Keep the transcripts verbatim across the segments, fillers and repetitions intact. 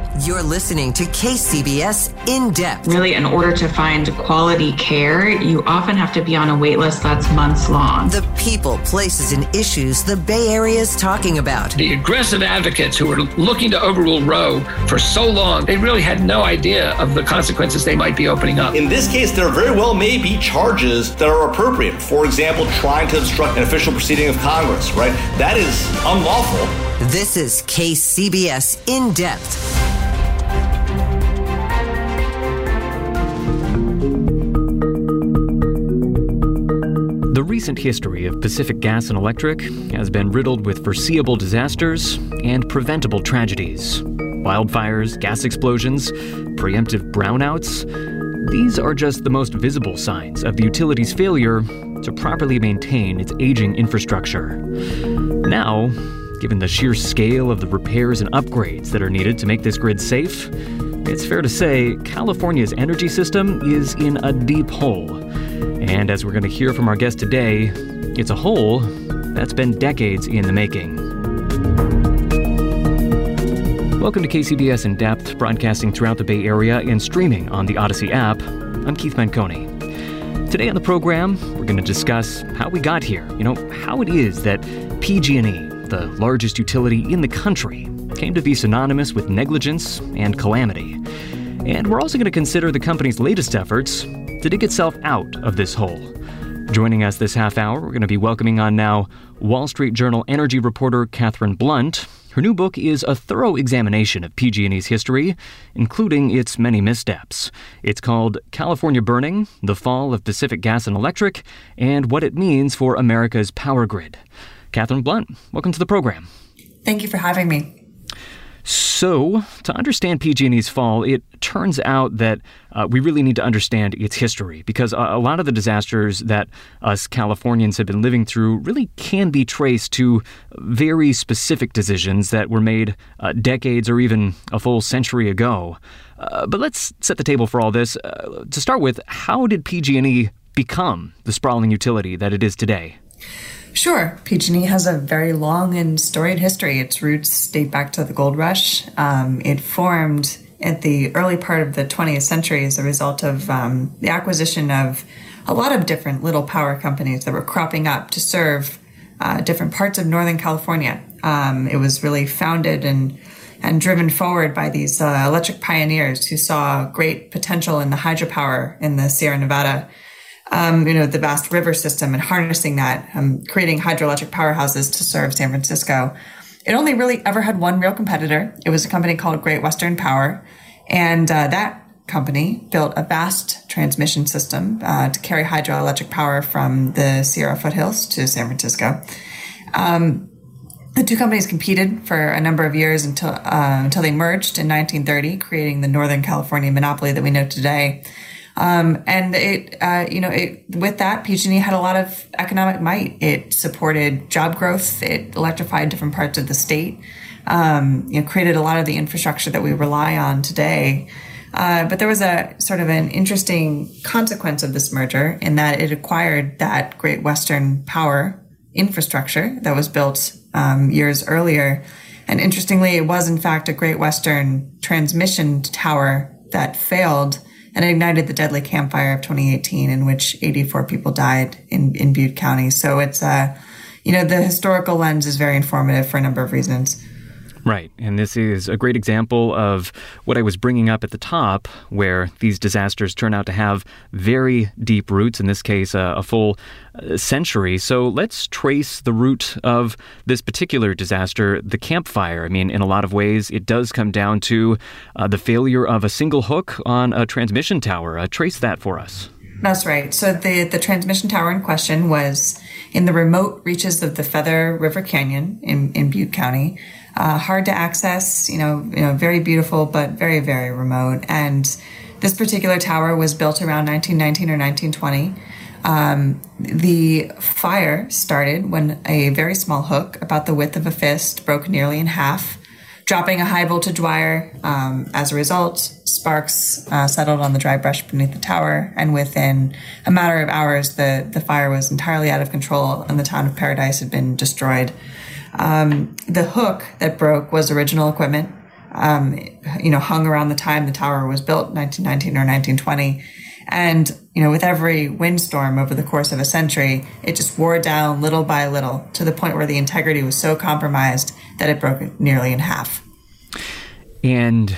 You're listening to K C B S In Depth. Really, in order to find quality care, you often have to be on a wait list that's months long. The people, places, and issues the Bay Area is talking about. The aggressive advocates who were looking to overrule Roe for so long, they really had no idea of the consequences they might be opening up. In this case, there very well may be charges that are appropriate. For example, trying to obstruct an official proceeding of Congress, right? That is unlawful. This is K C B S In Depth. The recent history of Pacific Gas and Electric has been riddled with foreseeable disasters and preventable tragedies. Wildfires, gas explosions, preemptive brownouts. These are just the most visible signs of the utility's failure to properly maintain its aging infrastructure. Now, given the sheer scale of the repairs and upgrades that are needed to make this grid safe, it's fair to say California's energy system is in a deep hole. And as we're going to hear from our guest today, it's a hole that's been decades in the making. Welcome to K C B S In Depth, broadcasting throughout the Bay Area and streaming on the Odyssey app. I'm Keith Manconi. Today on the program, we're going to discuss how we got here. You know, how it is that P G and E, the largest utility in the country, came to be synonymous with negligence and calamity. And we're also going to consider the company's latest efforts to dig itself out of this hole. Joining us this half hour, we're going to be welcoming on now Wall Street Journal energy reporter Catherine Blunt. Her new book is a thorough examination of P G and E's history, including its many missteps. It's called California Burning: The Fall of Pacific Gas and Electric, and What It Means for America's Power Grid. Catherine Blunt, welcome to the program. Thank you for having me. So, to understand P G and E's fall, it turns out that uh, we really need to understand its history, because a, a lot of the disasters that us Californians have been living through really can be traced to very specific decisions that were made uh, decades or even a full century ago. Uh, but let's set the table for all this. Uh, to start with, how did P G and E become the sprawling utility that it is today? Sure. P G and E has a very long and storied history. Its roots date back to the gold rush. Um, it formed at the early part of the twentieth century as a result of um, the acquisition of a lot of different little power companies that were cropping up to serve uh, different parts of Northern California. Um, it was really founded and and driven forward by these uh, electric pioneers who saw great potential in the hydropower in the Sierra Nevada Um, you know, the vast river system and harnessing that, um, creating hydroelectric powerhouses to serve San Francisco. It only really ever had one real competitor. It was a company called Great Western Power. And uh, that company built a vast transmission system uh, to carry hydroelectric power from the Sierra foothills to San Francisco. Um, the two companies competed for a number of years until, uh, until they merged in nineteen thirty, creating the Northern California monopoly that we know today. Um, and it, uh, you know, it, with that, P G and E had a lot of economic might. It supported job growth. It electrified different parts of the state. Um, you know, created a lot of the infrastructure that we rely on today. Uh, but there was a sort of an interesting consequence of this merger in that it acquired that Great Western Power infrastructure that was built um, years earlier. And interestingly, it was in fact a Great Western transmission tower that failed and ignited the deadly Camp Fire of twenty eighteen, in which eighty-four people died in, in Butte County. So it's, uh, you know, the historical lens is very informative for a number of reasons. Right. And this is a great example of what I was bringing up at the top, where these disasters turn out to have very deep roots, in this case, uh, a full uh, century. So let's trace the root of this particular disaster, the Camp Fire. I mean, in a lot of ways, it does come down to uh, the failure of a single hook on a transmission tower. Uh, trace that for us. That's right. So the, the transmission tower in question was in the remote reaches of the Feather River Canyon in, in Butte County. Uh, hard to access, you know, you know, very beautiful, but very, very remote. And this particular tower was built around nineteen nineteen or nineteen twenty. Um, the fire started when a very small hook, about the width of a fist, broke nearly in half, dropping a high voltage wire. Um, as a result, sparks uh, settled on the dry brush beneath the tower, and within a matter of hours, the, the fire was entirely out of control and the town of Paradise had been destroyed. Um, the hook that broke was original equipment. Um, you know, hung around the time the tower was built, nineteen nineteen or nineteen twenty. And, you know, with every windstorm over the course of a century, it just wore down little by little to the point where the integrity was so compromised that it broke it nearly in half. And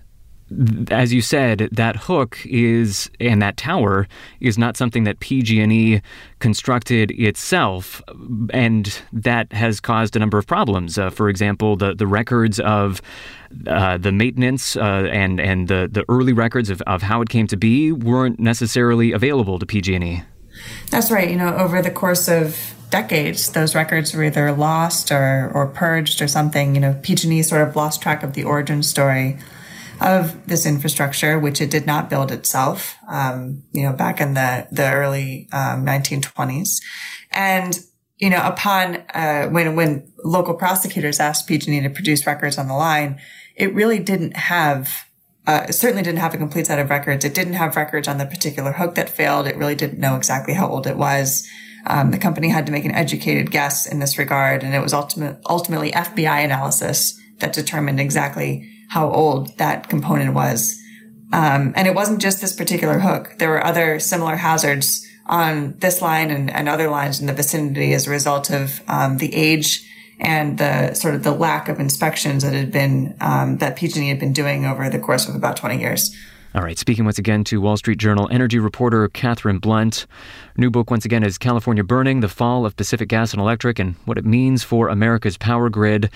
as you said, that hook is, and that tower is not something that P G and E constructed itself, and that has caused a number of problems. Uh, for example, the, the records of uh, the maintenance uh, and, and the, the early records of, of how it came to be weren't necessarily available to P G and E. That's right. You know, over the course of decades, those records were either lost or, or purged or something. You know, P G and E sort of lost track of the origin story of this infrastructure, which it did not build itself, um, you know, back in the, the early um, nineteen twenties. And, you know, upon, uh, when, when local prosecutors asked P G and E to produce records on the line, it really didn't have, uh, it certainly didn't have a complete set of records. It didn't have records on the particular hook that failed. It really didn't know exactly how old it was. Um, the company had to make an educated guess in this regard, and it was ultimate, ultimately F B I analysis that determined exactly how old that component was. Um, and it wasn't just this particular hook. There were other similar hazards on this line and, and other lines in the vicinity as a result of um, the age and the sort of the lack of inspections that had been, um, that P G and E had been doing over the course of about twenty years. All right, speaking once again to Wall Street Journal energy reporter Catherine Blunt. Her new book once again is California Burning, The Fall of Pacific Gas and Electric and What It Means for America's Power Grid.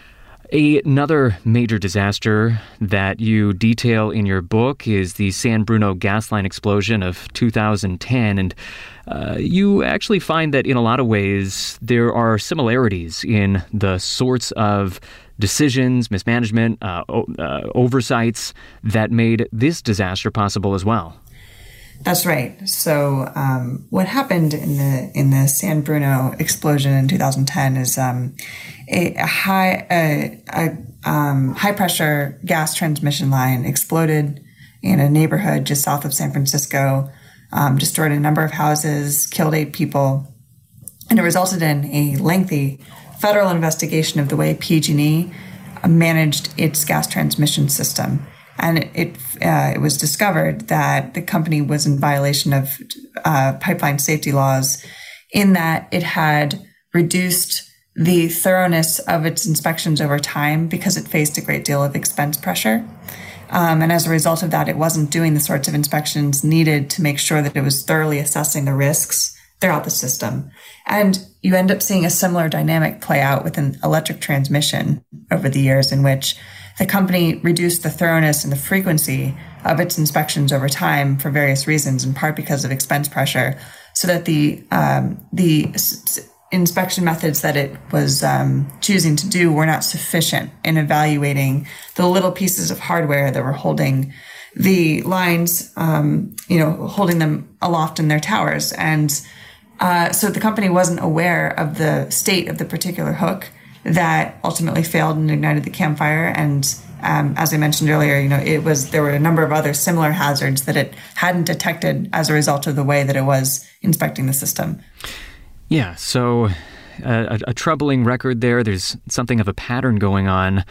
Another major disaster that you detail in your book is the San Bruno gas line explosion of two thousand ten. And uh, you actually find that in a lot of ways there are similarities in the sorts of decisions, mismanagement, uh, o- uh, oversights that made this disaster possible as well. That's right. So um, what happened in the in the San Bruno explosion in two thousand ten is um, a, a high a, a um, high pressure gas transmission line exploded in a neighborhood just south of San Francisco, um, destroyed a number of houses, killed eight people, and it resulted in a lengthy federal investigation of the way P G and E managed its gas transmission system. And it uh, it was discovered that the company was in violation of uh, pipeline safety laws in that it had reduced the thoroughness of its inspections over time because it faced a great deal of expense pressure. Um, and as a result of that, it wasn't doing the sorts of inspections needed to make sure that it was thoroughly assessing the risks throughout the system. And you end up seeing a similar dynamic play out within electric transmission over the years, in which the company reduced the thoroughness and the frequency of its inspections over time for various reasons, in part because of expense pressure, so that the um, the s- inspection methods that it was um, choosing to do were not sufficient in evaluating the little pieces of hardware that were holding the lines, um, you know, holding them aloft in their towers. And uh, so the company wasn't aware of the state of the particular hook that ultimately failed and ignited the campfire. And um, as I mentioned earlier, you know, it was there were a number of other similar hazards that it hadn't detected as a result of the way that it was inspecting the system. Yeah, so uh, a, a troubling record there. There's something of a pattern going on.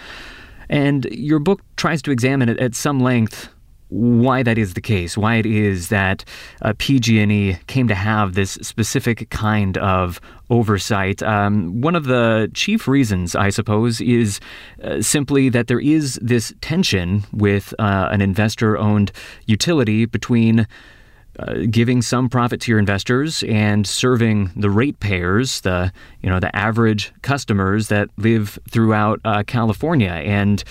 And your book tries to examine it at some length why that is the case, why it is that uh, P G and E came to have this specific kind of oversight. Um, one of the chief reasons, I suppose, is uh, simply that there is this tension with uh, an investor-owned utility between Uh, giving some profit to your investors and serving the ratepayers, the you know the average customers that live throughout uh, California. And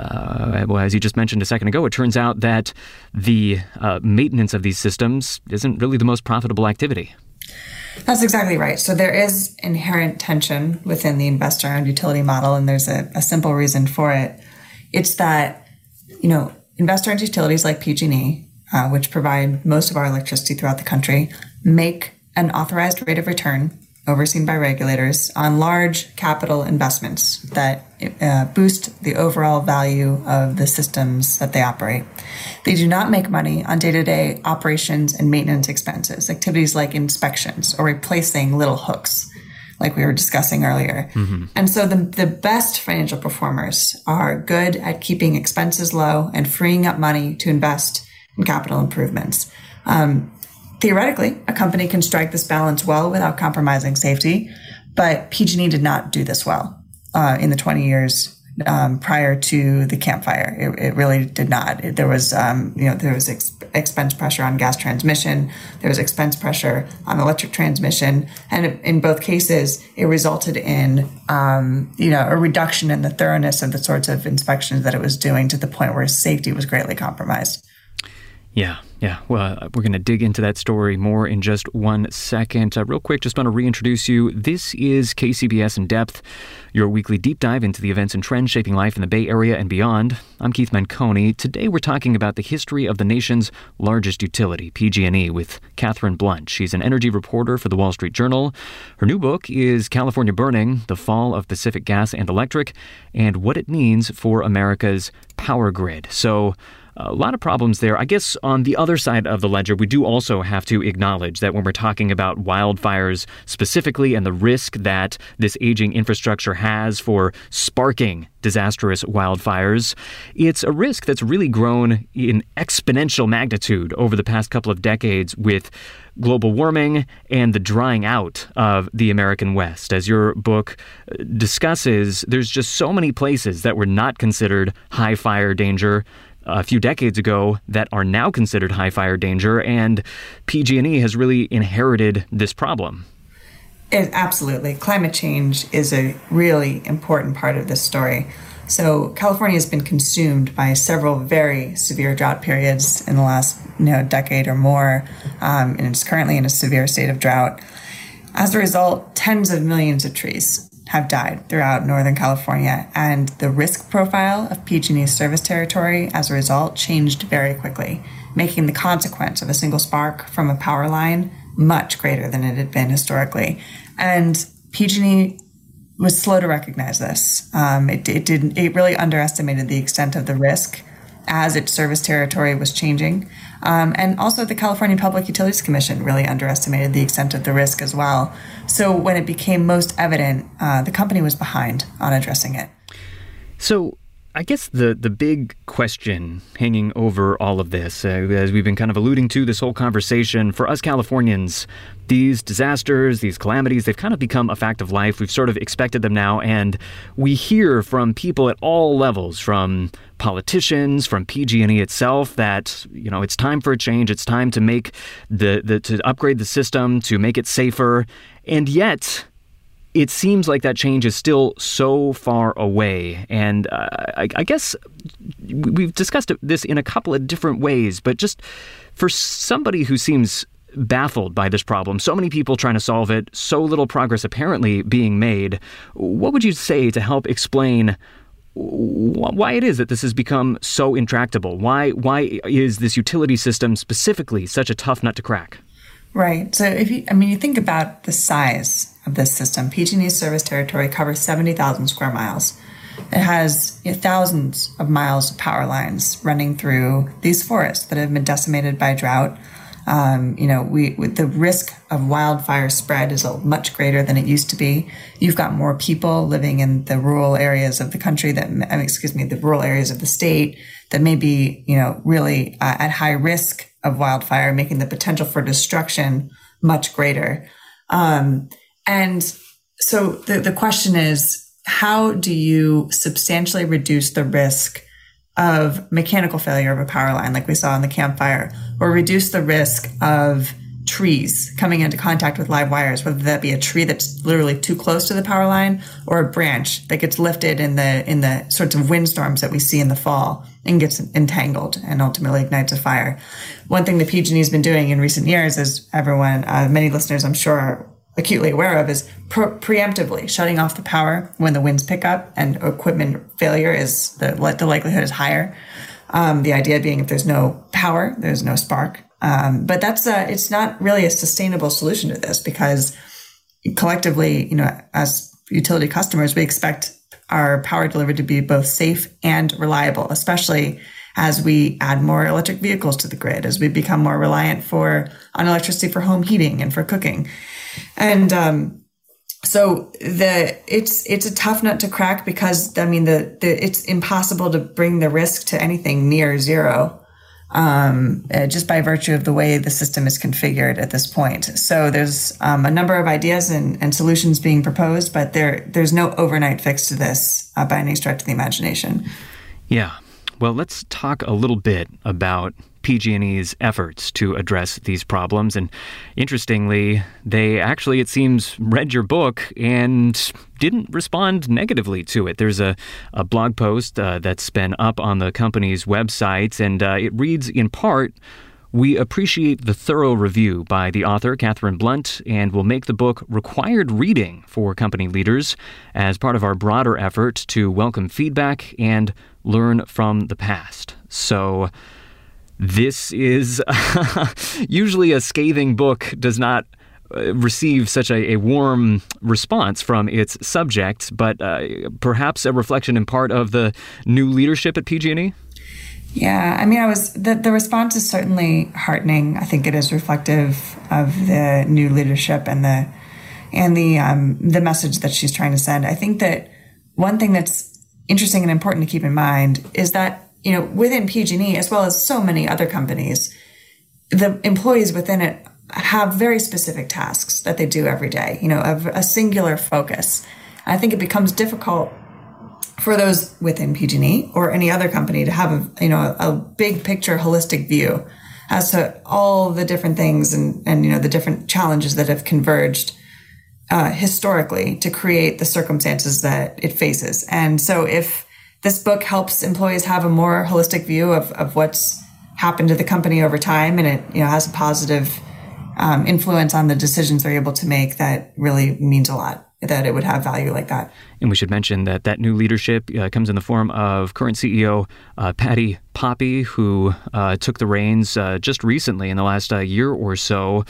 uh, well, as you just mentioned a second ago, it turns out that the uh, maintenance of these systems isn't really the most profitable activity. That's exactly right. So there is inherent tension within the investor-owned utility model, and there's a, a simple reason for it. It's that you know investor-owned utilities like P G and E, Uh, which provide most of our electricity throughout the country, make an authorized rate of return overseen by regulators on large capital investments that uh, boost the overall value of the systems that they operate. They do not make money on day-to-day operations and maintenance expenses, activities like inspections or replacing little hooks. like we were discussing earlier. Mm-hmm. And so the, the best financial performers are good at keeping expenses low and freeing up money to invest in capital improvements. Um, theoretically, a company can strike this balance well without compromising safety, but P G and E did not do this well uh, in the twenty years Um, prior to the Camp Fire. It, it really did not. It, there was, um, you know, there was ex- expense pressure on gas transmission. There was expense pressure on electric transmission. And in both cases, it resulted in, um, you know, a reduction in the thoroughness of the sorts of inspections that it was doing to the point where safety was greatly compromised. Yeah, yeah. Well, uh, we're going to dig into that story more in just one second. Uh, real quick, just want to reintroduce you. This is K C B S In Depth, your weekly deep dive into the events and trends shaping life in the Bay Area and beyond. I'm Keith Menconi. Today, we're talking about the history of the nation's largest utility, P G and E, with Catherine Blunt. She's an energy reporter for the Wall Street Journal. Her new book is California Burning: The Fall of Pacific Gas and Electric, and What It Means for America's Power Grid. So, a lot of problems there. I guess on the other side of the ledger, we do also have to acknowledge that when we're talking about wildfires specifically and the risk that this aging infrastructure has for sparking disastrous wildfires, it's a risk that's really grown in exponential magnitude over the past couple of decades with global warming and the drying out of the American West. As your book discusses, there's just so many places that were not considered high fire danger a few decades ago that are now considered high fire danger, and P G and E has really inherited this problem. It, absolutely. Climate change is a really important part of this story. So California has been consumed by several very severe drought periods in the last you know, decade or more, um, and it's currently in a severe state of drought. As a result, tens of millions of trees have died throughout Northern California, and the risk profile of P G and E's service territory as a result changed very quickly, making the consequence of a single spark from a power line much greater than it had been historically. And P G and E was slow to recognize this. Um, it, it did it really underestimated the extent of the risk as its service territory was changing. Um, and also the California Public Utilities Commission really underestimated the extent of the risk as well. So when it became most evident, uh, the company was behind on addressing it. So I guess the, the big question hanging over all of this, uh, as we've been kind of alluding to this whole conversation, for us Californians, these disasters, these calamities, they've kind of become a fact of life. We've sort of expected them now, and we hear from people at all levels, from politicians, from P G and E itself, that, you know, it's time for a change. It's time to make the, the to upgrade the system, to make it safer. And yet, it seems like that change is still so far away. And uh, I, I guess we've discussed this in a couple of different ways, but just for somebody who seems baffled by this problem, so many people trying to solve it, so little progress apparently being made, what would you say to help explain why it is that this has become so intractable? Why why is this utility system specifically such a tough nut to crack? Right. So if you, I mean, you think about the size of this system. P G and E's service territory covers seventy thousand square miles. It has you know, thousands of miles of power lines running through these forests that have been decimated by drought. Um, you know, we with the risk of wildfire spread is much greater than it used to be. You've got more people living in the rural areas of the country that, I mean, excuse me, the rural areas of the state that may be, you know, really uh, at high risk of wildfire, making the potential for destruction much greater. Um, and so the, the question is, how do you substantially reduce the risk of mechanical failure of a power line like we saw in the Camp Fire, or reduce the risk of trees coming into contact with live wires, whether that be a tree that's literally too close to the power line or a branch that gets lifted in the in the sorts of windstorms that we see in the fall and gets entangled and ultimately ignites a fire. One thing that P G and E has been doing in recent years, as everyone, uh, many listeners I'm sure are acutely aware of, is pre- preemptively shutting off the power when the winds pick up and equipment failure is the, the likelihood is higher. Um, the idea being if there's no power, there's no spark. Um, but that's a, it's not really a sustainable solution to this, because collectively, you know, as utility customers, we expect our power delivery to be both safe and reliable, especially as we add more electric vehicles to the grid, as we become more reliant for on electricity for home heating and for cooking. And um, so the it's it's a tough nut to crack because I mean the, the it's impossible to bring the risk to anything near zero. Um, uh, just by virtue of the way the system is configured at this point. So there's um, a number of ideas and, and solutions being proposed, but there there's no overnight fix to this uh, by any stretch of the imagination. Yeah. Well, let's talk a little bit about P G and E's efforts to address these problems. And interestingly, they actually, it seems, read your book and didn't respond negatively to it. There's a, a blog post uh, that's been up on the company's website, and uh, it reads in part, "We appreciate the thorough review by the author, Catherine Blunt, and will make the book required reading for company leaders as part of our broader effort to welcome feedback and learn from the past." So this is usually a scathing book does not uh, receive such a, a warm response from its subject, but uh, perhaps a reflection in part of the new leadership at P G and E? Yeah, I mean, I was the, the response is certainly heartening. I think it is reflective of the new leadership and the and the um, the message that she's trying to send. I think that one thing that's interesting and important to keep in mind is that, you know, within P G and E, as well as so many other companies, the employees within it have very specific tasks that they do every day, you know, a, a singular focus. I think it becomes difficult for those within P G and E or any other company to have a, you know, a, a big picture, holistic view as to all the different things and, and, you know, the different challenges that have converged uh, historically to create the circumstances that it faces. And so if this book helps employees have a more holistic view of, of what's happened to the company over time, and it, you know, has a positive um, influence on the decisions they're able to make, that really means a lot, that it would have value like that. And we should mention that that new leadership uh, comes in the form of current C E O uh, Patti Poppe, who uh, took the reins uh, just recently in the last uh, year or so.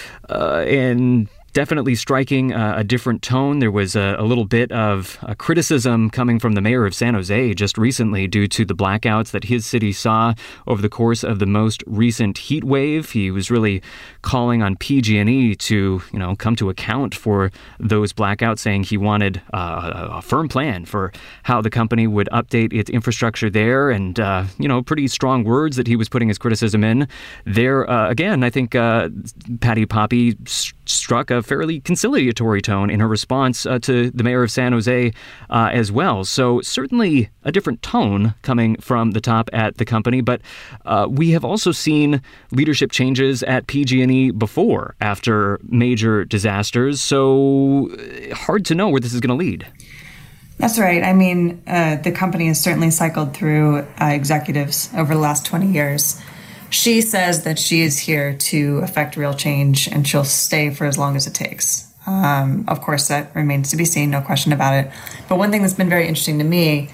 Uh, and definitely striking uh, a different tone. There was a, a little bit of a criticism coming from the mayor of San Jose just recently due to the blackouts that his city saw over the course of the most recent heat wave. He was really calling on P G and E to, you know, come to account for those blackouts, saying he wanted uh, a, a firm plan for how the company would update its infrastructure there, and, uh, you know, pretty strong words that he was putting his criticism in. There, uh, again, I think uh, Patti Poppe st- struck a fairly conciliatory tone in her response uh, to the mayor of San Jose uh, as well. So certainly a different tone coming from the top at the company. But uh, we have also seen leadership changes at P G and E before after major disasters. So hard to know where this is going to lead. That's right. I mean, uh, the company has certainly cycled through uh, executives over the last twenty years. She says that she is here to affect real change, and she'll stay for as long as it takes. Um, of course, that remains to be seen, no question about it. But one thing that's been very interesting to me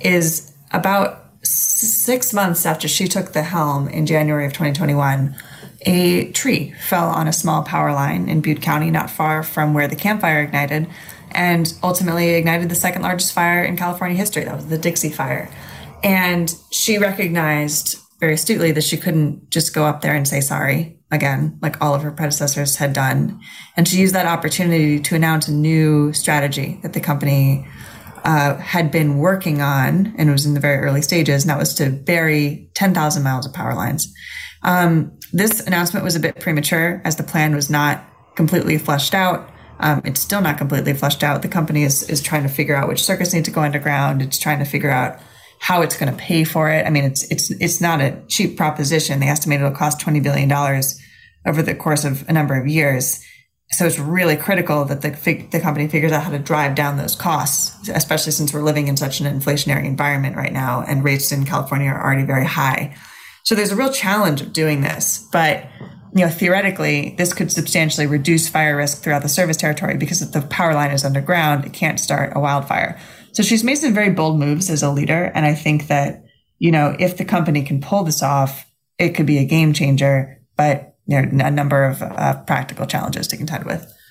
is about six months after she took the helm in January of twenty twenty-one, a tree fell on a small power line in Butte County, not far from where the Camp Fire ignited, and ultimately ignited the second largest fire in California history. That was the Dixie Fire. And she recognized very astutely that she couldn't just go up there and say sorry again, like all of her predecessors had done. And she used that opportunity to announce a new strategy that the company uh, had been working on, and it was in the very early stages, and that was to bury ten thousand miles of power lines. Um, this announcement was a bit premature, as the plan was not completely fleshed out. Um, it's still not completely fleshed out. The company is, is trying to figure out which circuits need to go underground. It's trying to figure out how it's going to pay for it. I mean, it's it's it's not a cheap proposition. They estimate it'll cost twenty billion dollars over the course of a number of years. So it's really critical that the the company figures out how to drive down those costs, especially since we're living in such an inflationary environment right now, and rates in California are already very high. So there's a real challenge of doing this. But, you know, theoretically, this could substantially reduce fire risk throughout the service territory, because if the power line is underground, it can't start a wildfire. So she's made some very bold moves as a leader. And I think that, you know, if the company can pull this off, it could be a game changer. But there are a number of uh, practical challenges to contend with.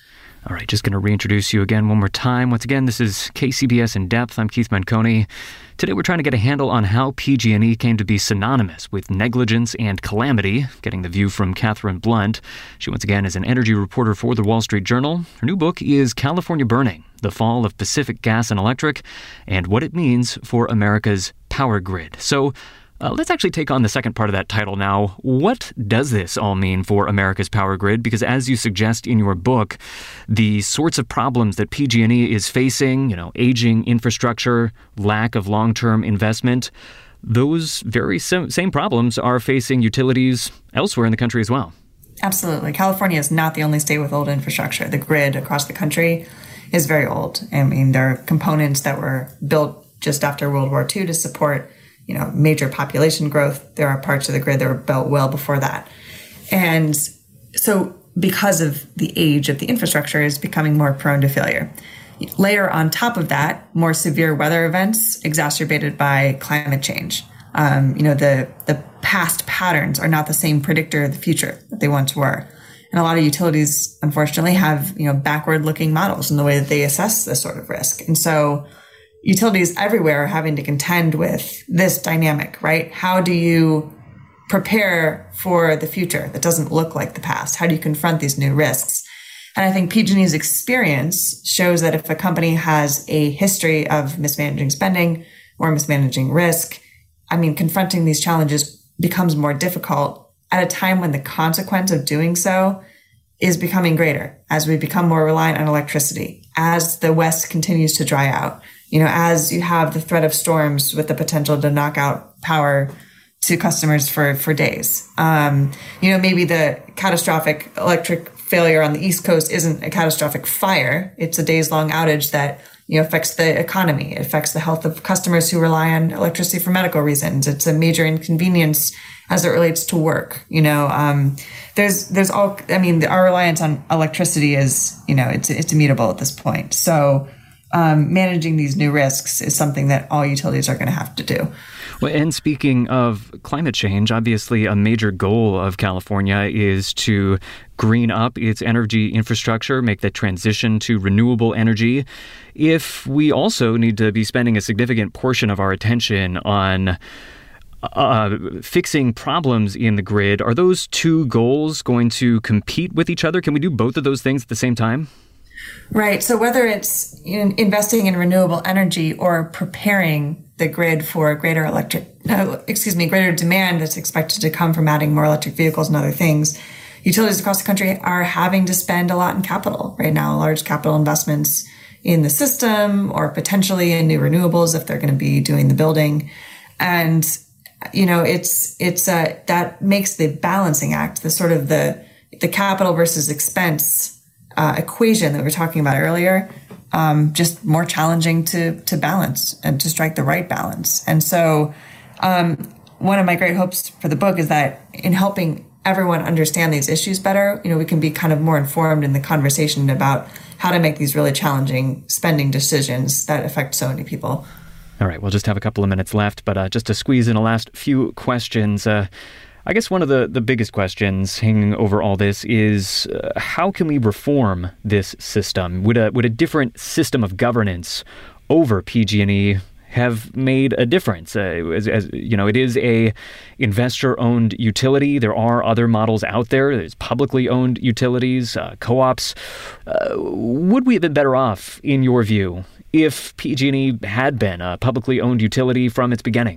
All right, just going to reintroduce you again one more time. Once again, this is K C B S In Depth. I'm Keith Menconi. Today, we're trying to get a handle on how P G and E came to be synonymous with negligence and calamity, getting the view from Catherine Blunt. She, once again, is an energy reporter for the Wall Street Journal. Her new book is California Burning, The Fall of Pacific Gas and Electric, and What It Means for America's Power Grid. So, Uh, let's actually take on the second part of that title now. What does this all mean for America's power grid? Because as you suggest in your book, the sorts of problems that P G and E is facing, you know, aging infrastructure, lack of long-term investment, those very sim- same problems are facing utilities elsewhere in the country as well. Absolutely. California is not the only state with old infrastructure. The grid across the country is very old. I mean, there are components that were built just after World War Two to support you know, major population growth. There are parts of the grid that were built well before that. And so because of the age of the infrastructure is becoming more prone to failure. Layer on top of that, more severe weather events exacerbated by climate change. Um, you know, the, the past patterns are not the same predictor of the future that they once were. And a lot of utilities, unfortunately, have, you know, backward-looking models in the way that they assess this sort of risk. And so utilities everywhere are having to contend with this dynamic, right? How do you prepare for the future that doesn't look like the past? How do you confront these new risks? And I think P G and E's experience shows that if a company has a history of mismanaging spending or mismanaging risk, I mean, confronting these challenges becomes more difficult at a time when the consequence of doing so is becoming greater as we become more reliant on electricity, as the West continues to dry out. You know, as you have the threat of storms with the potential to knock out power to customers for, for days. Um, you know, maybe the catastrophic electric failure on the East Coast isn't a catastrophic fire. It's a days long outage that, you know, affects the economy. It affects the health of customers who rely on electricity for medical reasons. It's a major inconvenience as it relates to work. You know, um, there's, there's all, I mean, our reliance on electricity is, you know, it's, it's immutable at this point. So, Um, managing these new risks is something that all utilities are going to have to do. Well, and speaking of climate change, obviously a major goal of California is to green up its energy infrastructure, make that transition to renewable energy. If we also need to be spending a significant portion of our attention on uh, fixing problems in the grid, are those two goals going to compete with each other? Can we do both of those things at the same time? Right. So whether it's in investing in renewable energy or preparing the grid for greater electric, uh, excuse me, greater demand that's expected to come from adding more electric vehicles and other things, utilities across the country are having to spend a lot in capital right now, large capital investments in the system or potentially in new renewables if they're going to be doing the building. And, you know, it's, it's, uh, that makes the balancing act, the sort of the, the capital versus expense Uh, equation that we were talking about earlier, um, just more challenging to to balance and to strike the right balance. And so um, one of my great hopes for the book is that in helping everyone understand these issues better, you know, we can be kind of more informed in the conversation about how to make these really challenging spending decisions that affect so many people. All right, we'll just have a couple of minutes left, but uh, just to squeeze in a last few questions, uh, I guess one of the, the biggest questions hanging over all this is uh, how can we reform this system? Would a would a different system of governance over P G and E have made a difference? Uh, as, as you know, it is a investor-owned utility. There are other models out there. There's publicly owned utilities, uh, co-ops. Uh, would we have been better off, in your view, if P G and E had been a publicly owned utility from its beginning?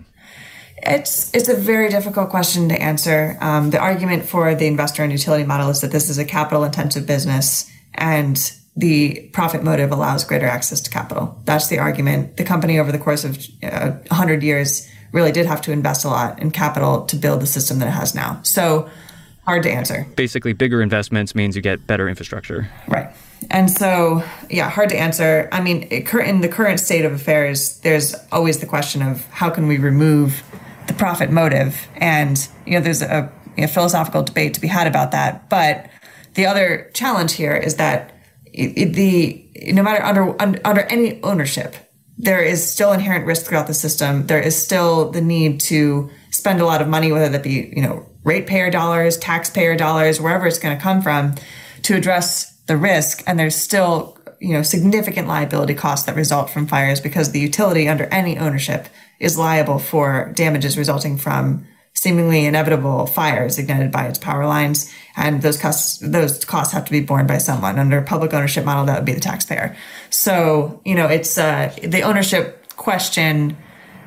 It's it's a very difficult question to answer. Um, the argument for the investor and utility model is that this is a capital-intensive business and the profit motive allows greater access to capital. That's the argument. The company over the course of uh, one hundred years really did have to invest a lot in capital to build the system that it has now. So hard to answer. Basically, bigger investments means you get better infrastructure. Right. And so, yeah, hard to answer. I mean, it, in the current state of affairs, there's always the question of how can we remove the profit motive? And, you know, there's a you know, philosophical debate to be had about that. But the other challenge here is that it, it, the no matter under, under under any ownership, there is still inherent risk throughout the system. There is still the need to spend a lot of money, whether that be, you know, ratepayer dollars, taxpayer dollars, wherever it's going to come from, to address the risk, and there's still, you know, significant liability costs that result from fires because the utility under any ownership is liable for damages resulting from seemingly inevitable fires ignited by its power lines, and those costs those costs have to be borne by someone. Under a public ownership model, that would be the taxpayer. So, you know, it's uh, the ownership question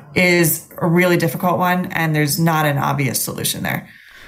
is a really difficult one, and there's not an obvious solution there.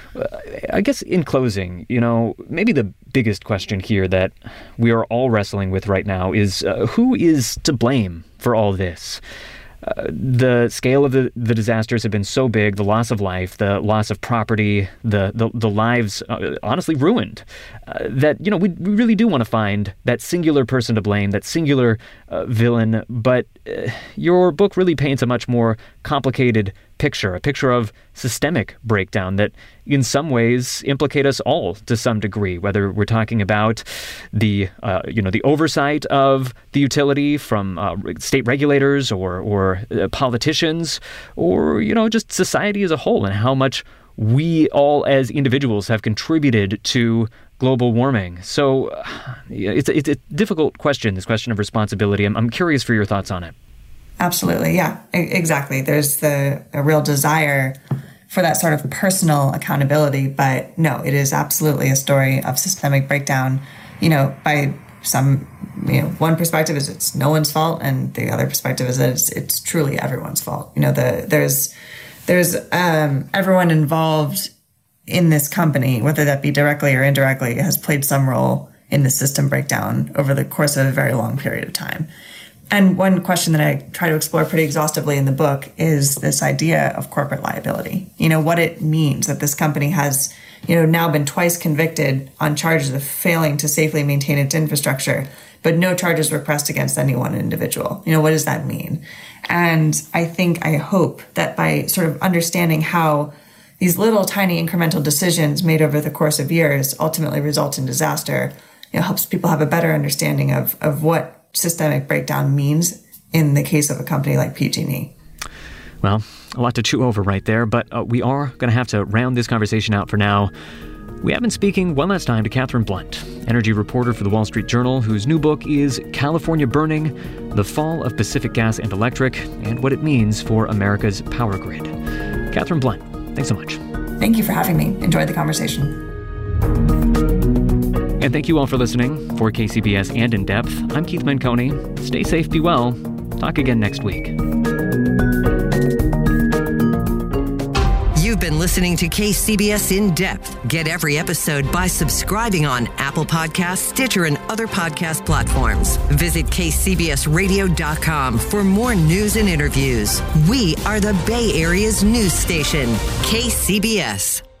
I guess in closing, you know, maybe the biggest question here that we are all wrestling with right now is uh, who is to blame for all this? Uh, the scale of the, the disasters have been so big, the loss of life, the loss of property, the the, the lives uh, honestly ruined, uh, that, you know, we, we really do want to find that singular person to blame, that singular uh, villain. But uh, your book really paints a much more complicated picture, a picture of systemic breakdown that in some ways implicate us all to some degree, whether we're talking about the, uh, you know, the oversight of the utility from uh, state regulators or, or uh, politicians, or, you know, just society as a whole, and how much we all as individuals have contributed to global warming. So uh, it's, it's a difficult question, this question of responsibility. I'm, I'm curious for your thoughts on it. Absolutely. Yeah, exactly. There's the a real desire for that sort of personal accountability. But no, it is absolutely a story of systemic breakdown. You know, by some, you know, one perspective is it's no one's fault, and the other perspective is that it's, it's truly everyone's fault. You know, the there's there's um, everyone involved in this company, whether that be directly or indirectly, has played some role in the system breakdown over the course of a very long period of time. And one question that I try to explore pretty exhaustively in the book is this idea of corporate liability. You know, what it means that this company has, you know, now been twice convicted on charges of failing to safely maintain its infrastructure, but no charges were pressed against any one individual. You know, what does that mean? And I think, I hope that by sort of understanding how these little tiny incremental decisions made over the course of years ultimately result in disaster, you know, helps people have a better understanding of, of what systemic breakdown means in the case of a company like P G and E. Well, a lot to chew over right there, but uh, we are going to have to round this conversation out for now. We have been speaking one last time to Catherine Blunt, energy reporter for the Wall Street Journal, whose new book is California Burning: The Fall of Pacific Gas and Electric and What It Means for America's Power Grid. Catherine Blunt, thanks so much. Thank you for having me. Enjoyed the conversation. And thank you all for listening. For K C B S and In Depth, I'm Keith Menconi. Stay safe, be well. Talk again next week. You've been listening to K C B S In Depth. Get every episode by subscribing on Apple Podcasts, Stitcher, and other podcast platforms. Visit K C B S radio dot com for more news and interviews. We are the Bay Area's news station, K C B S.